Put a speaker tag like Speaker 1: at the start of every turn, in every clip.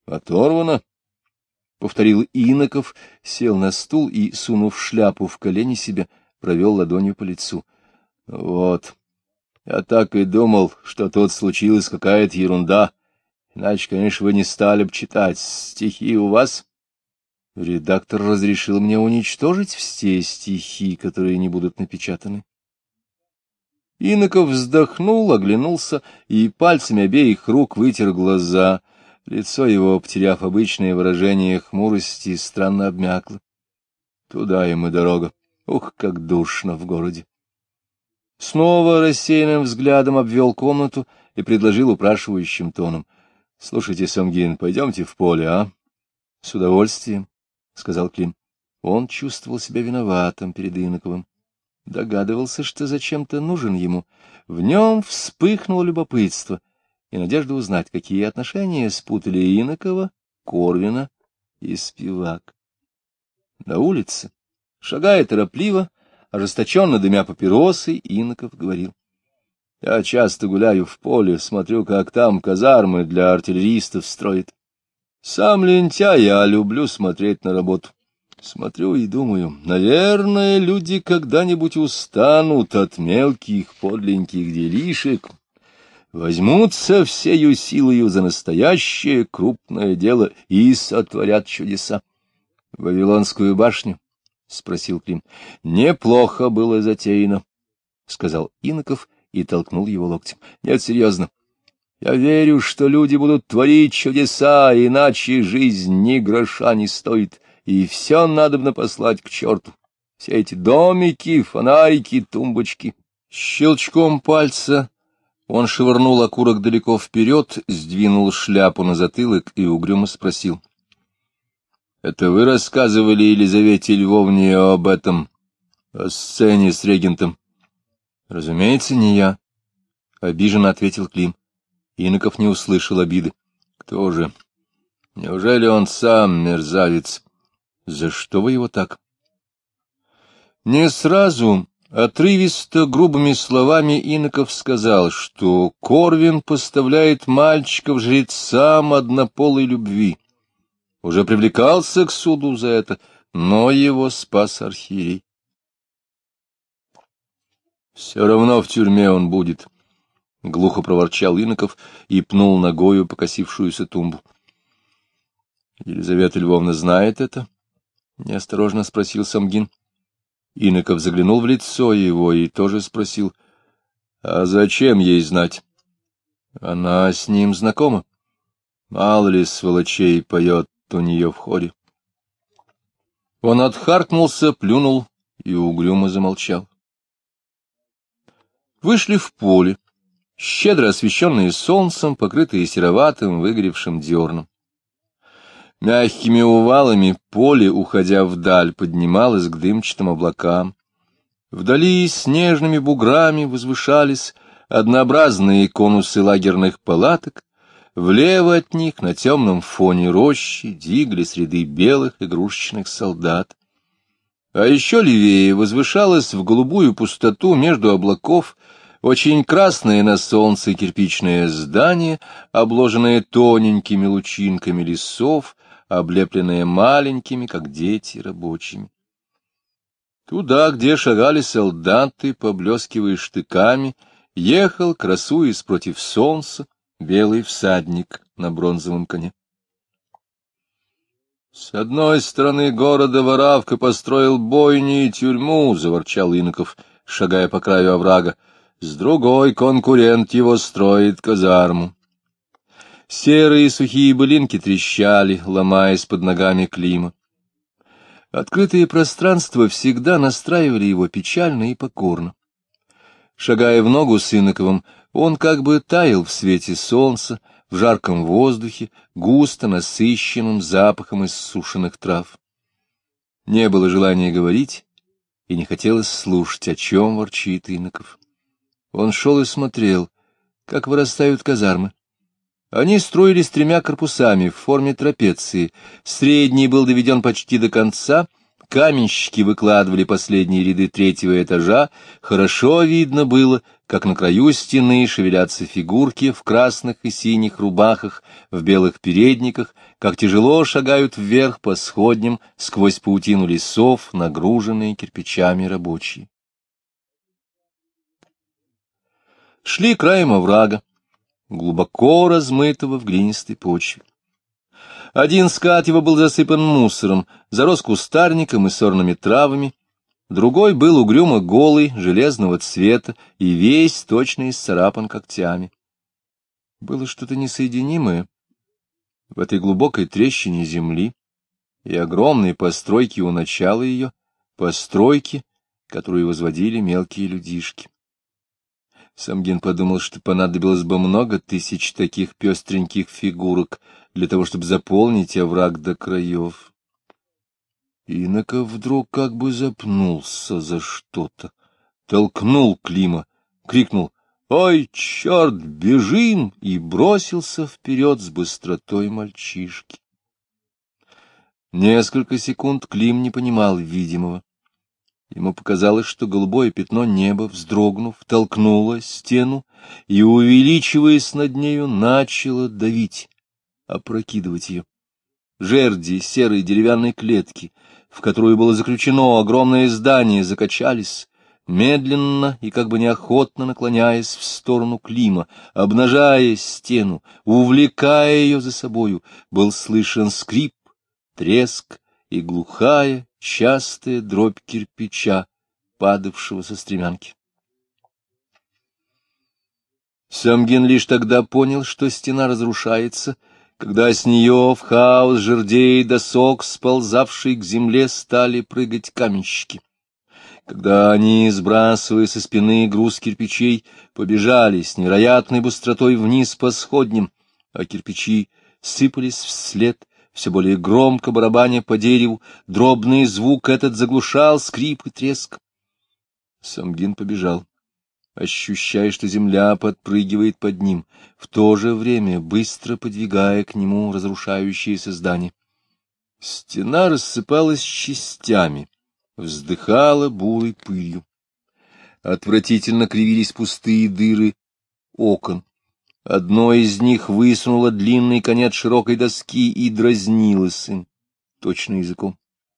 Speaker 1: — Оторвано, — повторил Иноков, сел на стул и, сунув шляпу в колени себе, провел ладонью по лицу. — Вот, я так и думал, что тут случилась какая-то ерунда. Иначе, конечно, вы не стали бы читать. Стихи у вас? Редактор разрешил мне уничтожить все стихи, которые не будут напечатаны. Иноков вздохнул, оглянулся и пальцами обеих рук вытер глаза. Лицо его, потеряв обычное выражение хмурости, странно обмякло. Туда им и дорога. Ух, как душно в городе. Снова рассеянным взглядом обвел комнату и предложил упрашивающим тоном: — Слушайте, Самгин, пойдемте в поле, а? — С удовольствием, — сказал Клим. Он чувствовал себя виноватым перед Иноковым. Догадывался, что зачем-то нужен ему. В нем вспыхнуло любопытство и надежда узнать, какие отношения спутали Инокова, Корвина и Спивак. На улице, шагая торопливо, ожесточенно дымя папиросы, Иноков говорил: — Я часто гуляю в поле, смотрю, как там казармы для артиллеристов строят. Сам лентяй, я люблю смотреть на работу. Смотрю и думаю, наверное, люди когда-нибудь устанут от мелких подленьких делишек, возьмутся всею силою за настоящее крупное дело и сотворят чудеса. — Вавилонскую башню? — спросил Клим. — Неплохо было затеяно, — сказал Иноков и толкнул его локтем. — Нет, серьезно. Я верю, что люди будут творить чудеса, иначе жизнь ни гроша не стоит. И все надобно послать к черту. Все эти домики, фонарики, тумбочки. Щелчком пальца он швырнул окурок далеко вперед, сдвинул шляпу на затылок и угрюмо спросил: — Это вы рассказывали Елизавете Львовне об этом, о сцене с регентом? — Разумеется, не я, — обиженно ответил Клим. Иноков не услышал обиды. — Кто же? Неужели он сам мерзавец? За что вы его так? Не сразу, отрывисто, грубыми словами Иноков сказал, что Корвин поставляет мальчиков жрецам однополой любви. Уже привлекался к суду за это, но его спас архиерей. — Все равно в тюрьме он будет, — глухо проворчал Иноков и пнул ногою покосившуюся тумбу. — Елизавета Львовна знает это? — неосторожно спросил Самгин. Иноков заглянул в лицо его и тоже спросил: — А зачем ей знать? — Она с ним знакома. Мало ли сволочей поет у нее в хоре. Он отхаркнулся, плюнул и угрюмо замолчал. Вышли в поле, щедро освещенные солнцем, покрытые сероватым выгоревшим дерном. Мягкими увалами поле, уходя вдаль, поднималось к дымчатым облакам. Вдали снежными буграми возвышались однообразные конусы лагерных палаток, влево от них на темном фоне рощи двигались ряды белых игрушечных солдат. А еще левее возвышалось в голубую пустоту между облаков очень красное на солнце кирпичное здание, обложенное тоненькими лучинками лесов, облепленные маленькими, как дети, рабочими. Туда, где шагали солдаты, поблескивая штыками, ехал, красуясь против солнца, белый всадник на бронзовом коне. — С одной стороны города Воравка построил бойни и тюрьму, — заворчал Иноков, шагая по краю оврага, — с другой конкурент его строит казарму. Серые сухие былинки трещали, ломаясь под ногами Клима. Открытые пространства всегда настраивали его печально и покорно. Шагая в ногу с Иноковым, он как бы таял в свете солнца, в жарком воздухе, густо насыщенным запахом иссушенных трав. Не было желания говорить, и не хотелось слушать, о чем ворчит Иноков. Он шел и смотрел, как вырастают казармы. Они строились тремя корпусами в форме трапеции. Средний был доведен почти до конца, каменщики выкладывали последние ряды третьего этажа, хорошо видно было, как на краю стены шевелятся фигурки в красных и синих рубахах, в белых передниках, как тяжело шагают вверх по сходням сквозь паутину лесов, нагруженные кирпичами рабочие. Шли краем оврага, глубоко размытого в глинистой почве. Один скат его был засыпан мусором, зарос кустарником и сорными травами, другой был угрюмо голый, железного цвета и весь точно исцарапан когтями. Было что-то несоединимое в этой глубокой трещине земли и огромной постройки у начала ее, постройки, которую возводили мелкие людишки. Самгин подумал, что понадобилось бы много тысяч таких пестреньких фигурок для того, чтобы заполнить овраг до краев. Иноков вдруг как бы запнулся за что-то, толкнул Клима, крикнул «Ой, черт, бежим!» и бросился вперед с быстротой мальчишки. Несколько секунд Клим не понимал видимого. Ему показалось, что голубое пятно неба, вздрогнув, толкнуло стену и, увеличиваясь над нею, начало давить, опрокидывать ее. Жерди серой деревянной клетки, в которую было заключено огромное здание, закачались, медленно и как бы неохотно наклоняясь в сторону Клима, обнажая стену, увлекая ее за собою, был слышен скрип, треск и глухая, частая дробь кирпича, падавшего со стремянки. Самгин лишь тогда понял, что стена разрушается, когда с нее в хаос жердей и досок, сползавшей к земле, стали прыгать каменщики. Когда они, сбрасывая со спины груз кирпичей, побежали с невероятной быстротой вниз по сходням, а кирпичи сыпались вслед, все более громко барабаня по дереву, дробный звук этот заглушал скрип и треск. Самгин побежал, ощущая, что земля подпрыгивает под ним, в то же время быстро подвигая к нему разрушающееся здание. Стена рассыпалась частями, вздыхала бурой пылью. Отвратительно кривились пустые дыры окон. Одно из них высунуло длинный конец широкой доски и дразнилось им точно языком.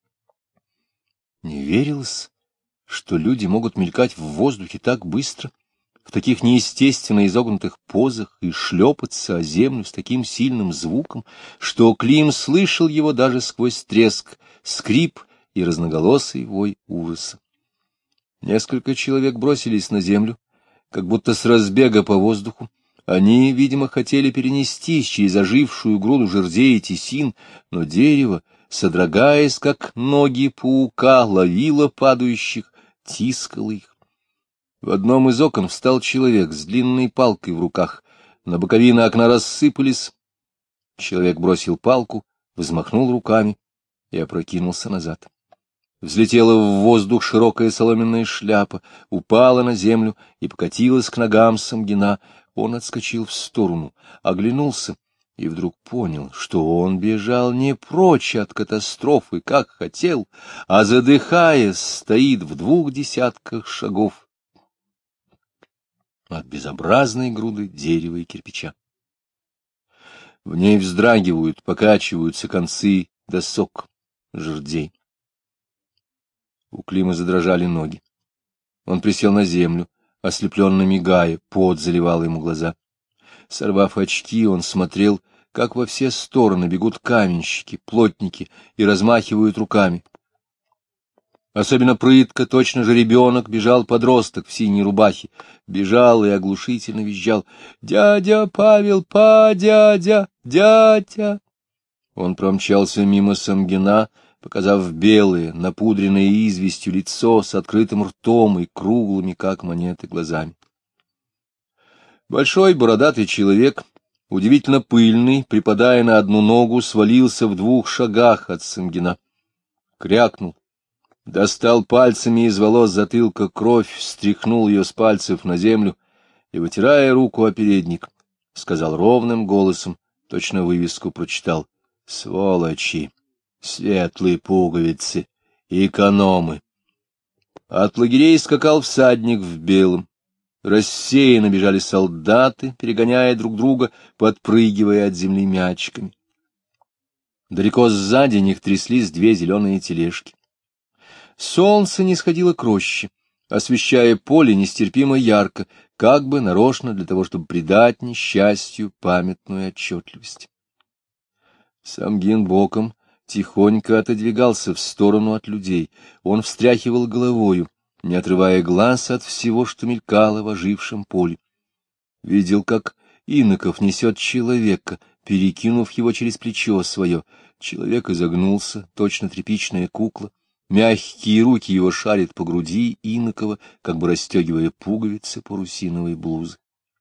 Speaker 1: Не верилось, что люди могут мелькать в воздухе так быстро, в таких неестественно изогнутых позах и шлепаться о землю с таким сильным звуком, что Клим слышал его даже сквозь треск, скрип и разноголосый вой ужаса. Несколько человек бросились на землю, как будто с разбега по воздуху. Они, видимо, хотели перенестись через ожившую груду жердей и тесин, но дерево, содрогаясь, как ноги паука, ловило падающих, тискало их. В одном из окон встал человек с длинной палкой в руках. На боковины окна рассыпались. Человек бросил палку, взмахнул руками и опрокинулся назад. Взлетела в воздух широкая соломенная шляпа, упала на землю и покатилась к ногам Самгина. Он отскочил в сторону, оглянулся и вдруг понял, что он бежал не прочь от катастрофы, как хотел, а, задыхаясь, стоит в 20 шагов от безобразной груды дерева и кирпича. В ней вздрагивают, покачиваются концы досок, жердей. У Клима задрожали ноги. Он присел на землю, ослепленно мигая, пот заливал ему глаза. Сорвав очки, он смотрел, как во все стороны бегут каменщики, плотники и размахивают руками. Особенно прытко, точно же ребенок, бежал подросток в синей рубахе, бежал и оглушительно визжал: «Дядя Павел, дядя, дядя!» Он промчался мимо Самгина, показав белое, напудренное известью лицо с открытым ртом и круглыми, как монеты, глазами. Большой бородатый человек, удивительно пыльный, припадая на одну ногу, свалился в 2 шагах от Самгина. Крякнул, достал пальцами из волос затылка кровь, стряхнул ее с пальцев на землю и, вытирая руку о передник, сказал ровным голосом, точно вывеску прочитал: «Сволочи! Светлые пуговицы, экономы!» От лагерей скакал всадник в белом. Рассеянно бежали солдаты, перегоняя друг друга, подпрыгивая от земли мячиками. Далеко сзади них тряслись две зеленые тележки. Солнце не сходило к роще, освещая поле нестерпимо ярко, как бы нарочно для того, чтобы придать несчастью памятную отчетливость. Самгин боком тихонько отодвигался в сторону от людей. Он встряхивал головою, не отрывая глаз от всего, что мелькало в ожившем поле. Видел, как Иноков несет человека, перекинув его через плечо свое. Человек изогнулся, точно тряпичная кукла. Мягкие руки его шарят по груди Инокова, как бы расстегивая пуговицы парусиновой блузы.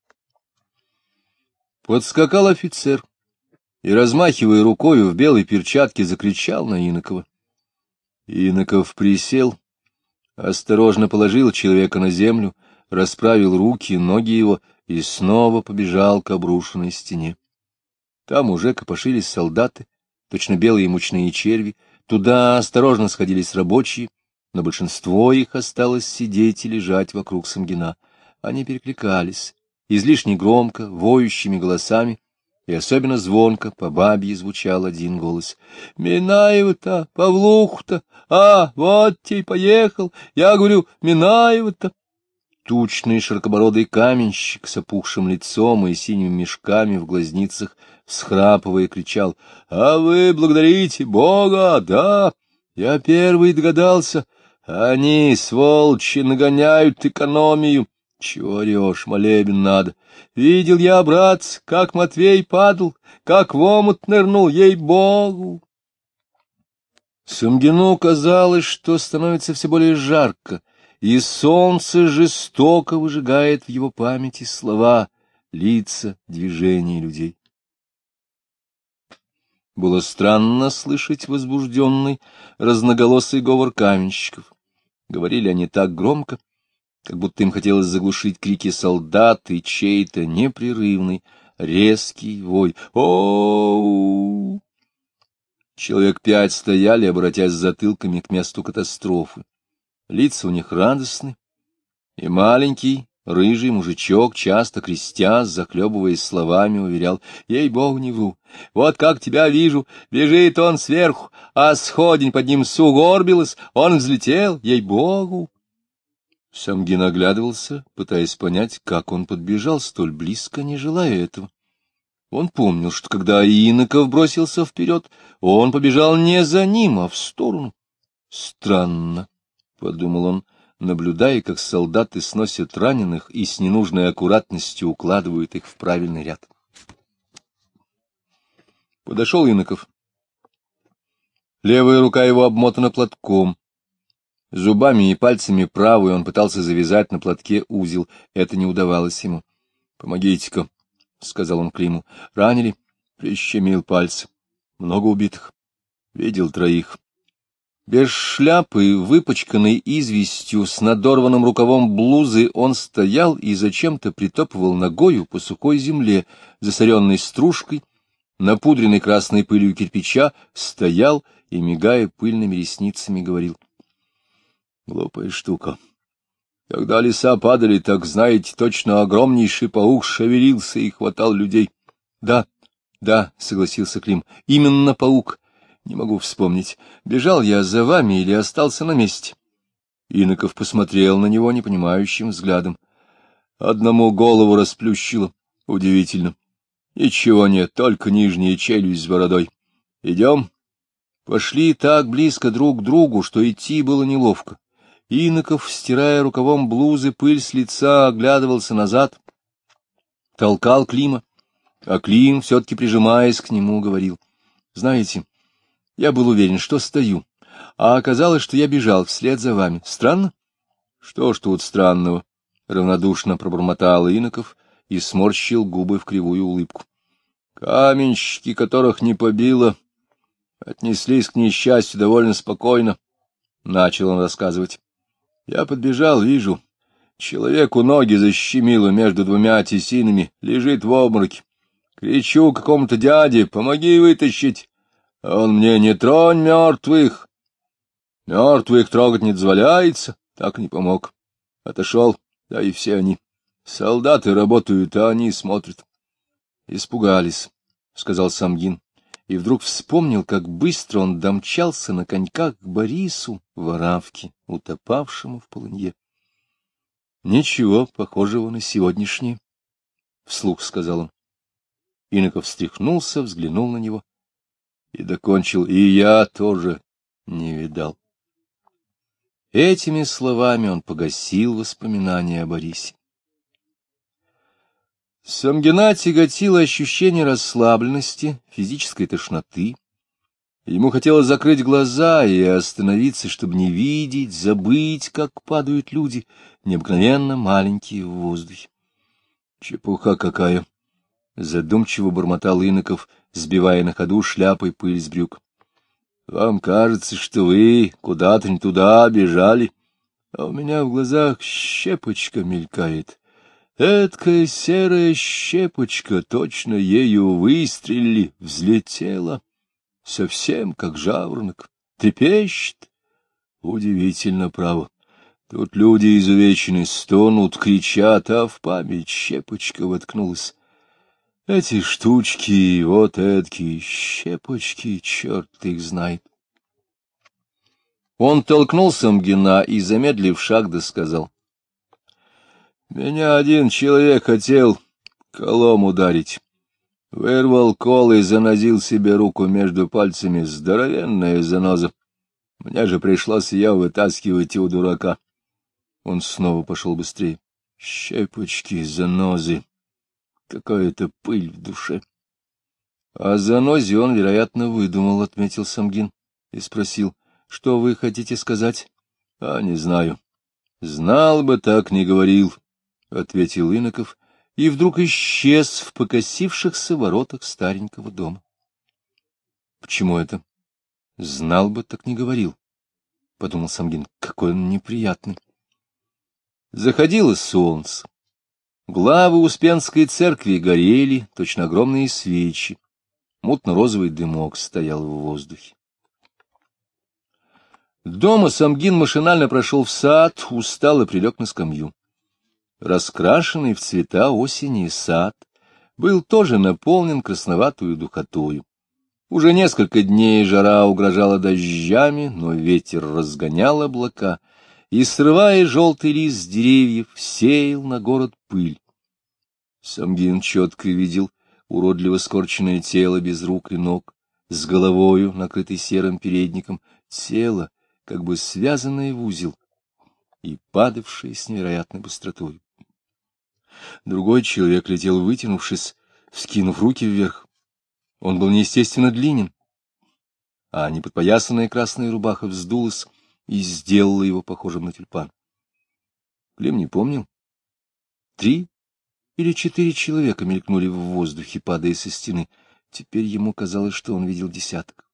Speaker 1: Подскакал офицер и, размахивая рукою в белой перчатке, закричал на Инокова. Иноков присел, осторожно положил человека на землю, расправил руки, ноги его и снова побежал к обрушенной стене. Там уже копошились солдаты, точно белые мучные черви, туда осторожно сходились рабочие, но большинство их осталось сидеть и лежать вокруг Самгина. Они перекликались, излишне громко, воющими голосами, и особенно звонко по бабье звучал один голос. — Минаева-то, Павлух-то, вот те поехал, я говорю, Минаева-то. Тучный широкобородый каменщик с опухшим лицом и синими мешками в глазницах, всхрапывая, кричал: — А вы благодарите Бога, да? Я первый догадался. Они, сволочи, нагоняют экономию. Чего орешь, молебен надо. Видел я, братцы, как Матвей падал, как в омут нырнул, ей-богу. Самгину казалось, что становится все более жарко, и солнце жестоко выжигает в его памяти слова, лица, движения людей. Было странно слышать возбужденный, разноголосый говор каменщиков. Говорили они так громко, как будто им хотелось заглушить крики солдат и чей-то непрерывный, резкий вой. О-о-о! Человек 5 стояли, обратясь затылками к месту катастрофы. Лица у них радостны, и маленький, рыжий мужичок, часто крестясь, захлебываясь словами, уверял: ей-богу, не вру, вот как тебя вижу, бежит он сверху, а сходень под ним сугорбилась, он взлетел, ей-богу. Самгин оглядывался, пытаясь понять, как он подбежал столь близко, не желая этого. Он помнил, что когда Иноков бросился вперед, он побежал не за ним, а в сторону. Странно, — подумал он, наблюдая, как солдаты сносят раненых и с ненужной аккуратностью укладывают их в правильный ряд. Подошел Иноков. Левая рука его обмотана платком. Зубами и пальцами правой он пытался завязать на платке узел. Это не удавалось ему. — Помогите-ка, — сказал он Климу. — Ранили? Прищемил пальцы. Много убитых. Видел 3. Без шляпы, выпачканной известью, с надорванным рукавом блузы, он стоял и зачем-то притопывал ногою по сухой земле, засоренной стружкой, напудренной красной пылью кирпича, стоял и, мигая пыльными ресницами, говорил: — Глупая штука. Когда леса падали, так, знаете, точно огромнейший паук шевелился и хватал людей. — Да, да, — согласился Клим, — именно паук. Не могу вспомнить, бежал я за вами или остался на месте. Иноков посмотрел на него непонимающим взглядом. Одному голову расплющило. Удивительно. Ничего нет, только нижняя челюсть с бородой. Идем? Пошли так близко друг к другу, что идти было неловко. Иноков, стирая рукавом блузы пыль с лица, оглядывался назад, толкал Клима, а Клим, все-таки прижимаясь к нему, говорил: — Знаете, я был уверен, что стою, а оказалось, что я бежал вслед за вами. Странно? — Что ж тут странного? — равнодушно пробормотал Иноков и сморщил губы в кривую улыбку. — Каменщики, которых не побило, отнеслись к несчастью довольно спокойно, — начал он рассказывать. Я подбежал, вижу, человеку ноги защемило между 2 тесинами, лежит в обмороке. Кричу какому-то дяде: помоги вытащить. А он мне: не тронь мертвых. Мертвых трогать не дозволяется. Так не помог. Отошел, да и все они. Солдаты работают, а они смотрят. Испугались, — сказал Самгин, и вдруг вспомнил, как быстро он домчался на коньках к Борису в Оравке, утопавшему в полынье. — Ничего похожего на сегодняшнее, — вслух сказал он. Иноков встряхнулся, взглянул на него и докончил: — И я тоже не видал. Этими словами он погасил воспоминания о Борисе. Самгина тяготило ощущение расслабленности, физической тошноты. Ему хотелось закрыть глаза и остановиться, чтобы не видеть, забыть, как падают люди, необыкновенно маленькие в воздухе. — Чепуха какая! — задумчиво бормотал Иноков, сбивая на ходу шляпой пыль с брюк. — Вам кажется, что вы куда-то не туда бежали, а у меня в глазах щепочка мелькает. Эдкая серая щепочка, точно ею выстрелили, взлетела, совсем как жаворонок, трепещет. Удивительно, право. Тут люди изувечены, стонут, кричат, а в память щепочка воткнулась. Эти штучки, вот эдакие щепочки, черт их знает. Он толкнул Самгина и, замедлив шаг, досказал: — Меня один человек хотел колом ударить. Вырвал кол и занозил себе руку между пальцами. Здоровенная заноза. Мне же пришлось ее вытаскивать у дурака. Он снова пошел быстрее. Щепочки, занозы. Какая-то пыль в душе. — О занозе он, вероятно, выдумал, — отметил Самгин и спросил: — Что вы хотите сказать? — А, не знаю. — Знал бы, так не говорил, — ответил Иноков, и вдруг исчез в покосившихся воротах старенького дома. — Почему это? — Знал бы, так не говорил, — подумал Самгин. — Какой он неприятный. Заходило солнце. Главы Успенской церкви горели, точно огромные свечи. Мутно-розовый дымок стоял в воздухе. Дома Самгин машинально прошел в сад, устал и прилег на скамью. Раскрашенный в цвета осени сад был тоже наполнен красноватую духотою. Уже несколько дней жара угрожала дождями, но ветер разгонял облака и, срывая желтый лист с деревьев, сеял на город пыль. Самгин четко видел уродливо скорченное тело без рук и ног, с головою, накрытой серым передником, тело, как бы связанное в узел и падавшее с невероятной быстротой. Другой человек летел, вытянувшись, вскинув руки вверх. Он был неестественно длинен, а неподпоясанная красная рубаха вздулась и сделала его похожим на тюльпан. Клим не помнил. 3 или 4 человека мелькнули в воздухе, падая со стены. Теперь ему казалось, что он видел десяток.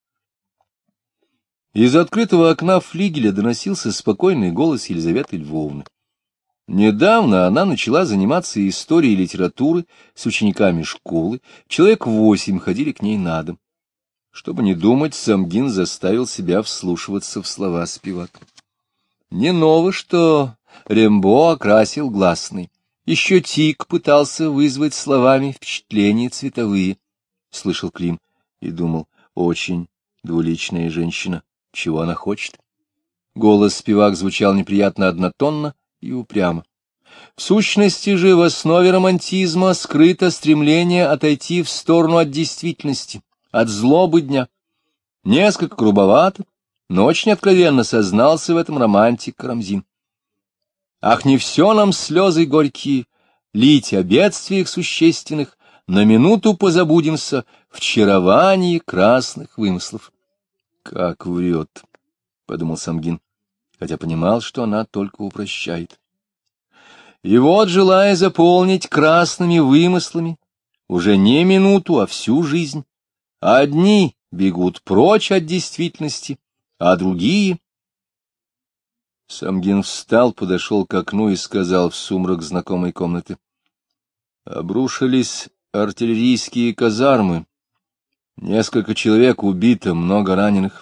Speaker 1: Из открытого окна флигеля доносился спокойный голос Елизаветы Львовны. Недавно она начала заниматься историей литературы с учениками школы, человек 8 ходили к ней на дом. Чтобы не думать, Самгин заставил себя вслушиваться в слова Спивак. Не ново, что Рембо окрасил гласный. Еще Тик пытался вызвать словами впечатления цветовые. Слышал Клим и думал: очень двуличная женщина. Чего она хочет? Голос Спивак звучал неприятно однотонно и упрямо. В сущности же в основе романтизма скрыто стремление отойти в сторону от действительности, от злобы дня. Несколько грубовато, но очень откровенно сознался в этом романтик Карамзин. Ах, не все нам слезы горькие, лить о бедствиях существенных, на минуту позабудемся в чаровании красных вымыслов. Как врет, — подумал Самгин, хотя понимал, что она только упрощает. И вот, желая заполнить красными вымыслами уже не минуту, а всю жизнь, одни бегут прочь от действительности, а другие... Самгин встал, подошел к окну и сказал в сумрак знакомой комнаты: обрушились артиллерийские казармы, несколько человек убито, много раненых.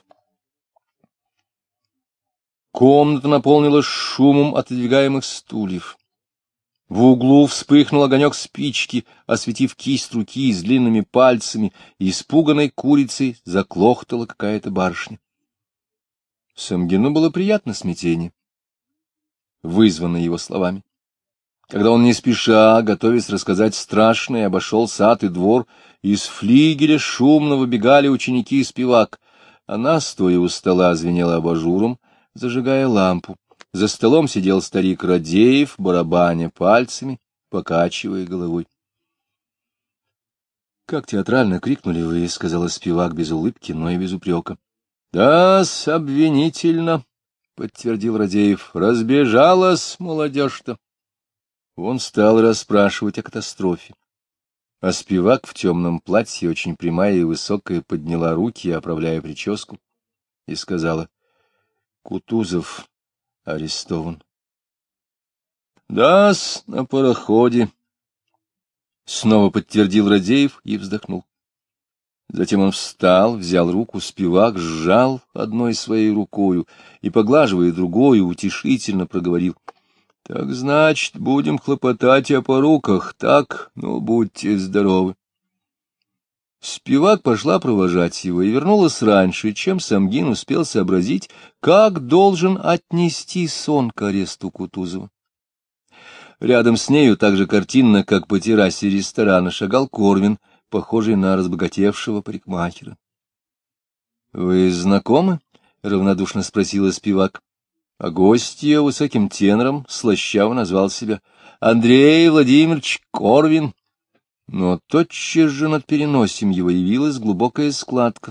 Speaker 1: Комната наполнилась шумом отодвигаемых стульев. В углу вспыхнул огонек спички, осветив кисть руки с длинными пальцами, и испуганной курицей заклохтала какая-то барышня. Самгину было приятно смятение, вызванное его словами. Когда он не спеша, готовясь рассказать страшное, обошел сад и двор, из флигеля шумно выбегали ученики и спивак. Она, стоя у стола, звенела абажуром, зажигая лампу. За столом сидел старик Радеев, барабаня пальцами, покачивая головой. — Как театрально крикнули вы, — сказала спивак без улыбки, но и без упрека. — Да-с, обвинительно, — подтвердил Радеев. — Разбежалась молодежь-то. Он стал расспрашивать о катастрофе. А спивак в темном платье, очень прямая и высокая, подняла руки, оправляя прическу, и сказала: — Кутузов арестован. — Да-с, на пароходе, — снова подтвердил Радеев и вздохнул. Затем он встал, взял руку спивак, сжал одной своей рукою и, поглаживая другую, утешительно проговорил: — Так, значит, будем хлопотать о поруках, так? Ну, будьте здоровы. Спивак пошла провожать его и вернулась раньше, чем Самгин успел сообразить, как должен отнести сон к аресту Кутузова. Рядом с нею, так же картинно, как по террасе ресторана, шагал Корвин, похожий на разбогатевшего парикмахера. — Вы знакомы? — равнодушно спросила спивак. А гостья высоким тенором слащаво назвал себя Андрей Владимирович Корвин. Но тотчас же над переносием его явилась глубокая складка.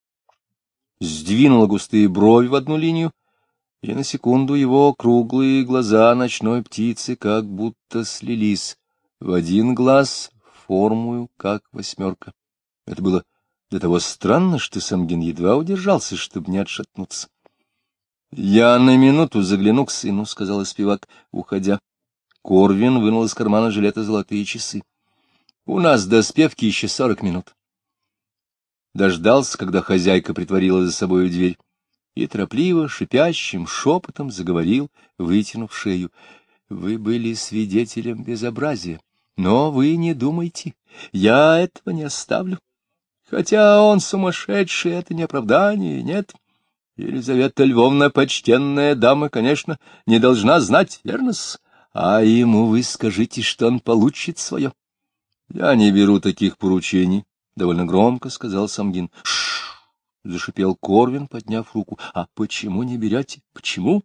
Speaker 1: Сдвинула густые брови в одну линию, и на секунду его круглые глаза ночной птицы как будто слились в один глаз, формую, как восьмерка. Это было до того странно, что Самгин едва удержался, чтобы не отшатнуться. — Я на минуту загляну к сыну, — сказала спивак, уходя. Корвин вынул из кармана жилета золотые часы. — У нас до спевки еще 40 минут. Дождался, когда хозяйка притворила за собою дверь, и торопливо, шипящим шепотом заговорил, вытянув шею. — Вы были свидетелем безобразия, но вы не думайте, я этого не оставлю. Хотя он сумасшедший, это не оправдание, нет. Елизавета Львовна, почтенная дама, конечно, не должна знать, верно-с? А ему вы скажите, что он получит свое. — Я не беру таких поручений, — довольно громко сказал Самгин. — Ш-ш-ш! — зашипел Корвин, подняв руку. — А почему не берете? Почему?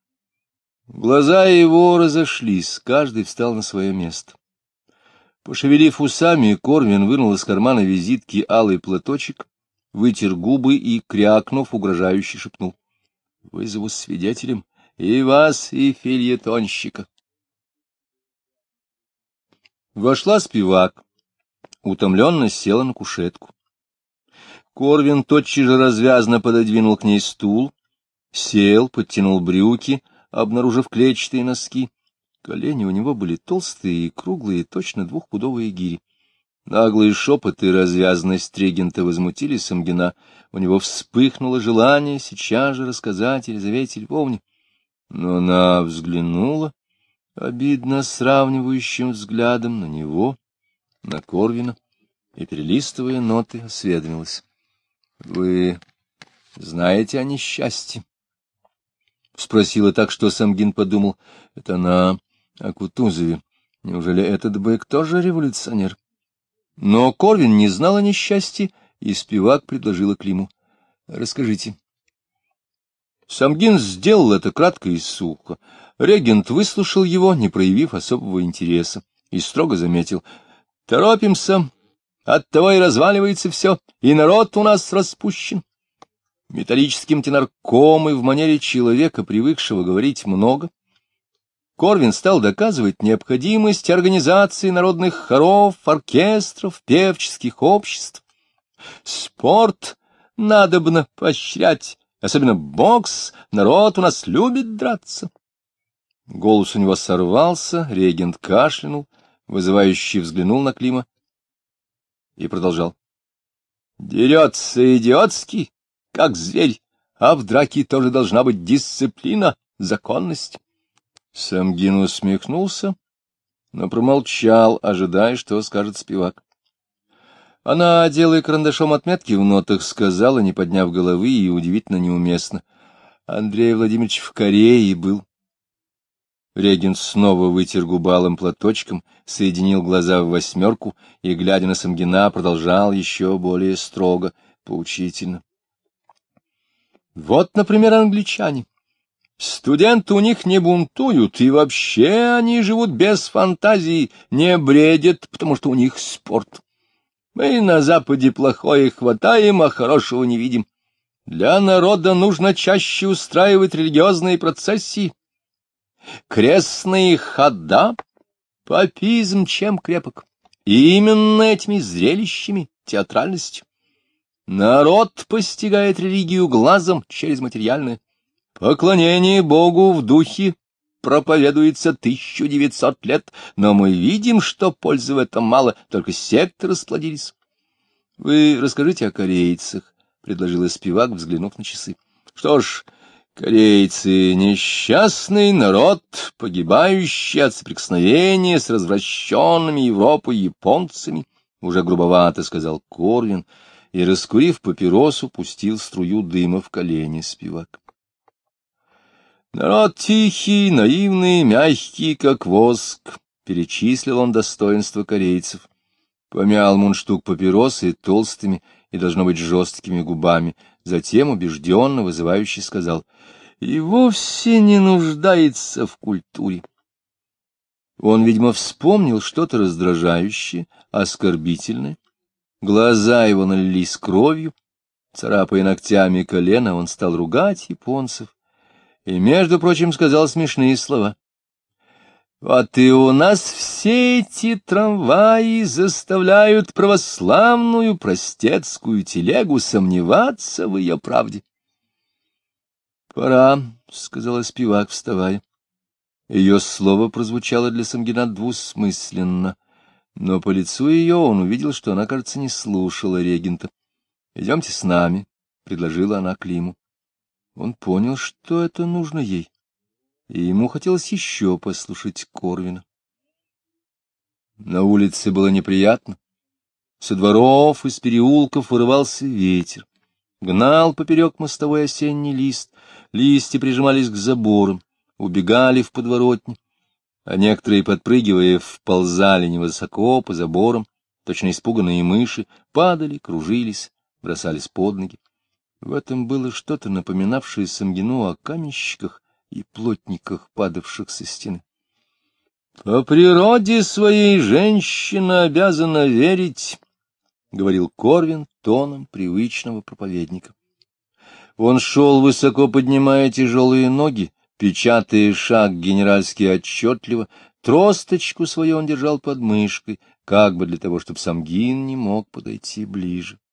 Speaker 1: Глаза его разошлись, каждый встал на свое место. Пошевелив усами, Корвин вынул из кармана визитки алый платочек, вытер губы и, крякнув, угрожающе шепнул: — Вызову свидетелем и вас, и фельетонщика. Вошла спивак, утомленно села на кушетку. Корвин тотчас же развязно пододвинул к ней стул, сел, подтянул брюки, обнаружив клетчатые носки. Колени у него были толстые и круглые, точно двухпудовые гири. Наглые шепоты и развязанность регента возмутили Самгина. У него вспыхнуло желание сейчас же рассказать Елизавете Львовне. Но она взглянула обидно сравнивающим взглядом на него, на Корвина, и, перелистывая ноты, осведомилась: — Вы знаете о несчастье? — спросила так, что Самгин подумал: это она о Кутузове. Неужели этот бык тоже революционер? Но Корвин не знал о несчастье, и спивак предложила Климу: — Расскажите. Самгин сделал это кратко и сухо. Регент выслушал его, не проявив особого интереса, и строго заметил: — Торопимся, оттого и разваливается все, и народ у нас распущен. Металлическим тенорком и в манере человека, привыкшего говорить много, Корвин стал доказывать необходимость организации народных хоров, оркестров, певческих обществ. Спорт надобно поощрять, особенно бокс, народ у нас любит драться. Голос у него сорвался, регент кашлянул, вызывающе взглянул на Клима и продолжал: — Дерется идиотский, как зверь, а в драке тоже должна быть дисциплина, законность. Самгин усмехнулся но промолчал, ожидая, что скажет Спивак. Она, делая карандашом отметки в нотах, сказала, не подняв головы и удивительно неуместно: Андрей Владимирович в Корее был. Регент снова вытер губалым платочком, соединил глаза в восьмерку и, глядя на Самгина, продолжал еще более строго, поучительно. Вот, например, англичане. Студенты у них не бунтуют, и вообще они живут без фантазии, не бредят, потому что у них спорт. Мы на Западе плохое хватаем, а хорошего не видим. Для народа нужно чаще устраивать религиозные процессии. Крестные хода, папизм чем крепок. И именно этими зрелищами, театральностью. Народ постигает религию глазом через материальное. Поклонение Богу в духе проповедуется 1900 лет, но мы видим, что пользы в этом мало, только секты расплодились. — Вы расскажите о корейцах, — предложила Спивак, взглянув на часы. — Что ж, корейцы — несчастный народ, погибающий от соприкосновения с развращенными Европой японцами, — уже грубовато сказал Корвин, и, раскурив папиросу, пустил струю дыма в колени Спивак. Народ тихий, наивный, мягкий, как воск, — перечислил он достоинства корейцев. Помял мундштук папиросы толстыми и, должно быть, жесткими губами, затем убежденно, вызывающе сказал: — и вовсе не нуждается в культуре. Он, видимо, вспомнил что-то раздражающее, оскорбительное. Глаза его налились кровью, царапая ногтями колено, он стал ругать японцев. И, между прочим, сказал смешные слова. Вот и у нас все эти трамваи заставляют православную простецкую телегу сомневаться в ее правде. — Пора, — сказала Спивак, вставая. Ее слово прозвучало для Самгина двусмысленно, но по лицу ее он увидел, что она, кажется, не слушала регента. — Идемте с нами, — предложила она Климу. Он понял, что это нужно ей, и ему хотелось еще послушать Корвина. На улице было неприятно. Со дворов, из переулков вырывался ветер, гнал поперек мостовой осенний лист, листья прижимались к заборам, убегали в подворотни, а некоторые, подпрыгивая, вползали невысоко по заборам, точно испуганные мыши, падали, кружились, бросались под ноги. В этом было что-то напоминавшее Самгину о каменщиках и плотниках, падавших со стены. — По природе своей женщина обязана верить, — говорил Корвин тоном привычного проповедника. Он шел, высоко поднимая тяжелые ноги, печатая шаг генеральски отчетливо, тросточку свою он держал под мышкой, как бы для того, чтобы Самгин не мог подойти ближе.